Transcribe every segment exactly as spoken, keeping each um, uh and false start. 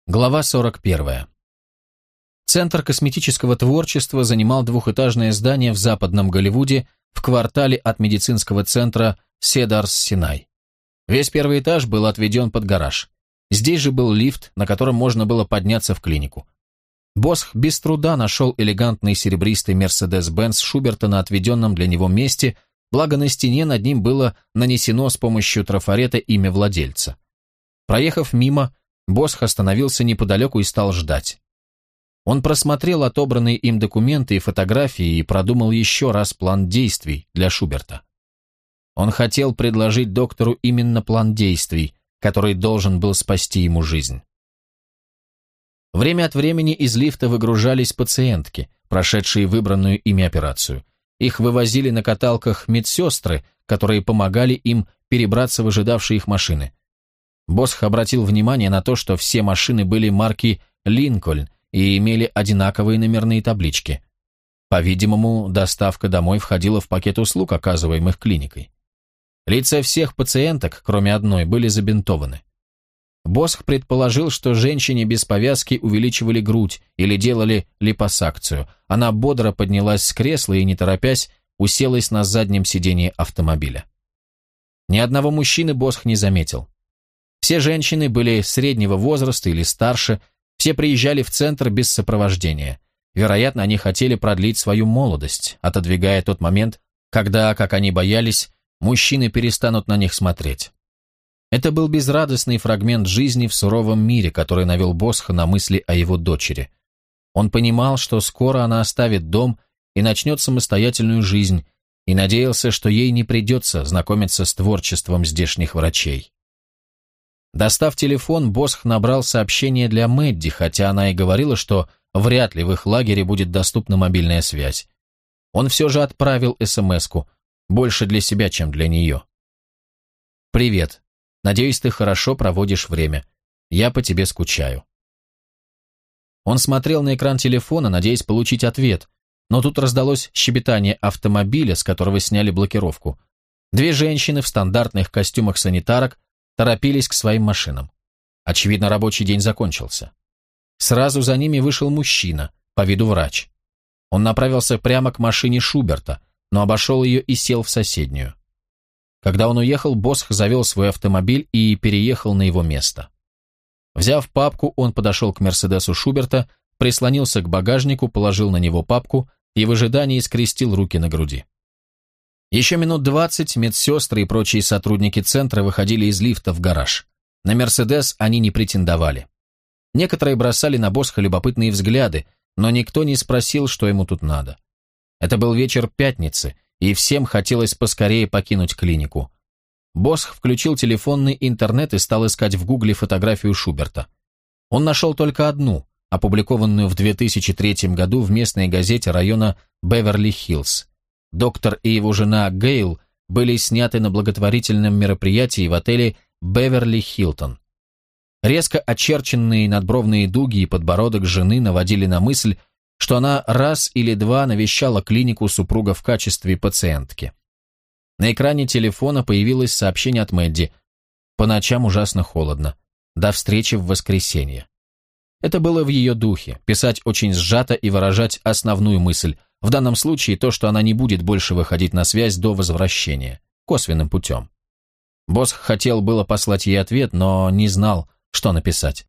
Глава сорок первая. Центр косметического творчества занимал двухэтажное здание в западном Голливуде в квартале от медицинского центра Седарс-Синай. Весь первый этаж был отведен под гараж. Здесь же был лифт, на котором можно было подняться в клинику. Босх без труда нашел элегантный серебристый Мерседес-Бенц Шуберта на отведенном для него месте, благо на стене над ним было нанесено с помощью трафарета имя владельца. Проехав мимо, Босх остановился неподалеку и стал ждать. Он просмотрел отобранные им документы и фотографии и продумал еще раз план действий для Шуберта. Он хотел предложить доктору именно план действий, который должен был спасти ему жизнь. Время от времени из лифта выгружались пациентки, прошедшие выбранную ими операцию. Их вывозили на каталках медсестры, которые помогали им перебраться в ожидавшие их машины. Босх обратил внимание на то, что все машины были марки «Линкольн» и имели одинаковые номерные таблички. По-видимому, доставка домой входила в пакет услуг, оказываемых клиникой. Лица всех пациенток, кроме одной, были забинтованы. Босх предположил, что женщине без повязки увеличивали грудь или делали липосакцию. Она бодро поднялась с кресла и, не торопясь, уселась на заднем сидении автомобиля. Ни одного мужчины Босх не заметил. Все женщины были среднего возраста или старше, все приезжали в центр без сопровождения. Вероятно, они хотели продлить свою молодость, отодвигая тот момент, когда, как они боялись, мужчины перестанут на них смотреть. Это был безрадостный фрагмент жизни в суровом мире, который навел Босха на мысли о его дочери. Он понимал, что скоро она оставит дом и начнет самостоятельную жизнь, и надеялся, что ей не придется знакомиться с творчеством здешних врачей. Достав телефон, Босх набрал сообщение для Мэдди, хотя она и говорила, что вряд ли в их лагере будет доступна мобильная связь. Он все же отправил эс-эм-эску, больше для себя, чем для нее. «Привет. Надеюсь, ты хорошо проводишь время. Я по тебе скучаю». Он смотрел на экран телефона, надеясь получить ответ, но тут раздалось щебетание автомобиля, с которого сняли блокировку. Две женщины в стандартных костюмах санитарок торопились к своим машинам. Очевидно, рабочий день закончился. Сразу за ними вышел мужчина, по виду врач. Он направился прямо к машине Шуберта, но обошел ее и сел в соседнюю. Когда он уехал, Босх завел свой автомобиль и переехал на его место. Взяв папку, он подошел к Мерседесу Шуберта, прислонился к багажнику, положил на него папку и в ожидании скрестил руки на груди. Еще минут двадцать медсестры и прочие сотрудники центра выходили из лифта в гараж. На «Мерседес» они не претендовали. Некоторые бросали на Босха любопытные взгляды, но никто не спросил, что ему тут надо. Это был вечер пятницы, и всем хотелось поскорее покинуть клинику. Босх включил телефонный интернет и стал искать в гугле фотографию Шуберта. Он нашел только одну, опубликованную в две тысячи третьем году в местной газете района Беверли-Хиллз. Доктор и его жена Гейл были сняты на благотворительном мероприятии в отеле Беверли-Хилтон. Резко очерченные надбровные дуги и подбородок жены наводили на мысль, что она раз или два навещала клинику супруга в качестве пациентки. На экране телефона появилось сообщение от Мэдди. «По ночам ужасно холодно. До встречи в воскресенье». Это было в ее духе, писать очень сжато и выражать основную мысль, в данном случае то, что она не будет больше выходить на связь до возвращения, косвенным путем. Босх хотел было послать ей ответ, но не знал, что написать.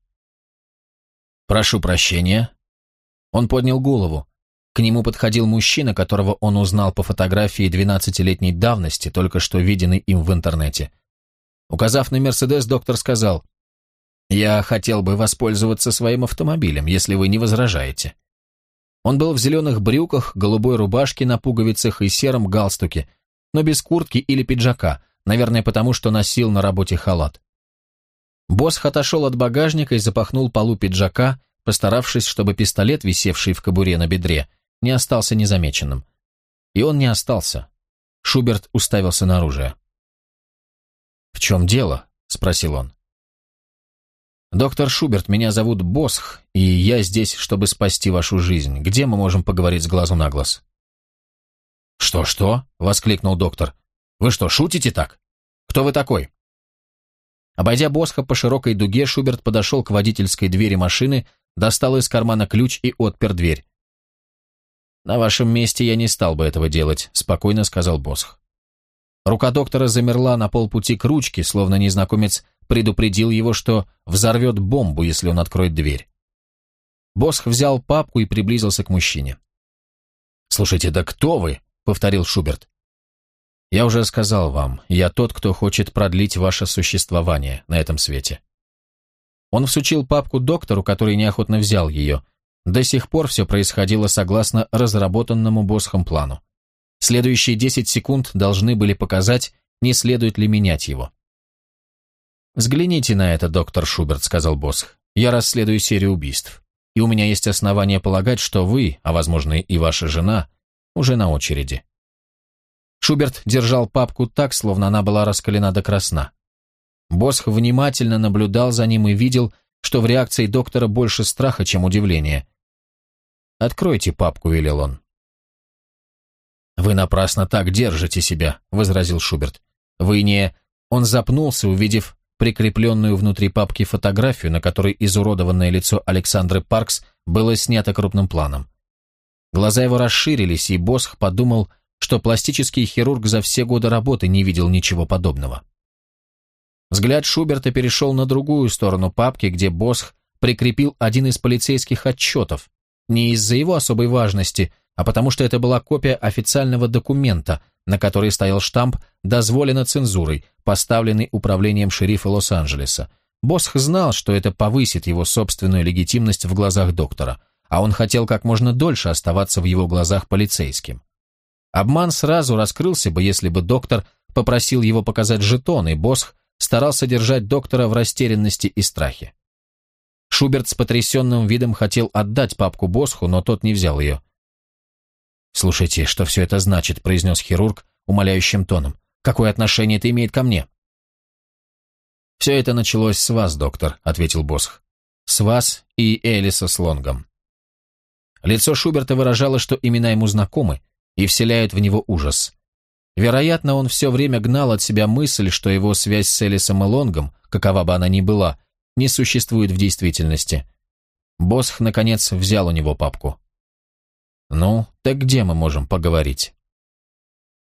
«Прошу прощения». Он поднял голову. К нему подходил мужчина, которого он узнал по фотографии двенадцатилетней давности, только что виденной им в интернете. Указав на «Мерседес», доктор сказал: «Я хотел бы воспользоваться своим автомобилем, если вы не возражаете». Он был в зеленых брюках, голубой рубашке на пуговицах и сером галстуке, но без куртки или пиджака, наверное, потому что носил на работе халат. Босх отошел от багажника и запахнул полу пиджака, постаравшись, чтобы пистолет, висевший в кобуре на бедре, не остался незамеченным. И он не остался. Шуберт уставился на оружие. «В чем дело?» — спросил он. «Доктор Шуберт, меня зовут Босх, и я здесь, чтобы спасти вашу жизнь. Где мы можем поговорить с глазу на глаз?» «Что-что?» — воскликнул доктор. «Вы что, шутите так? Кто вы такой?» Обойдя Босха по широкой дуге, Шуберт подошел к водительской двери машины, достал из кармана ключ и отпер дверь. «На вашем месте я не стал бы этого делать», — спокойно сказал Босх. Рука доктора замерла на полпути к ручке, словно незнакомец предупредил его, что взорвет бомбу, если он откроет дверь. Босх взял папку и приблизился к мужчине. «Слушайте, да кто вы?» — повторил Шуберт. «Я уже сказал вам, я тот, кто хочет продлить ваше существование на этом свете». Он всучил папку доктору, который неохотно взял ее. До сих пор все происходило согласно разработанному Босхом плану. Следующие десять секунд должны были показать, не следует ли менять его. «Взгляните на это, доктор Шуберт», — сказал Босх. «Я расследую серию убийств, и у меня есть основания полагать, что вы, а возможно и ваша жена, уже на очереди». Шуберт держал папку так, словно она была раскалена до красна. Босх внимательно наблюдал за ним и видел, что в реакции доктора больше страха, чем удивления. «Откройте папку», — велел он. «Вы напрасно так держите себя», — возразил Шуберт. «Вы не...» Он запнулся, увидев прикрепленную внутри папки фотографию, на которой изуродованное лицо Александры Паркс было снято крупным планом. Глаза его расширились, и Босх подумал, что пластический хирург за все годы работы не видел ничего подобного. Взгляд Шуберта перешел на другую сторону папки, где Босх прикрепил один из полицейских отчетов, не из-за его особой важности, а потому что это была копия официального документа, на которой стоял штамп «Дозволено цензурой», поставленный управлением шерифа Лос-Анджелеса. Босх знал, что это повысит его собственную легитимность в глазах доктора, а он хотел как можно дольше оставаться в его глазах полицейским. Обман сразу раскрылся бы, если бы доктор попросил его показать жетон, и Босх старался держать доктора в растерянности и страхе. Шуберт с потрясенным видом хотел отдать папку Босху, но тот не взял ее. «Слушайте, что все это значит?» – произнес хирург умоляющим тоном. «Какое отношение это имеет ко мне?» «Все это началось с вас, доктор», – ответил Босх. «С вас и Элиса с Лонгом». Лицо Шуберта выражало, что имена ему знакомы и вселяют в него ужас. Вероятно, он все время гнал от себя мысль, что его связь с Элисом и Лонгом, какова бы она ни была, не существует в действительности. Босх, наконец, взял у него папку. «Ну, так где мы можем поговорить?»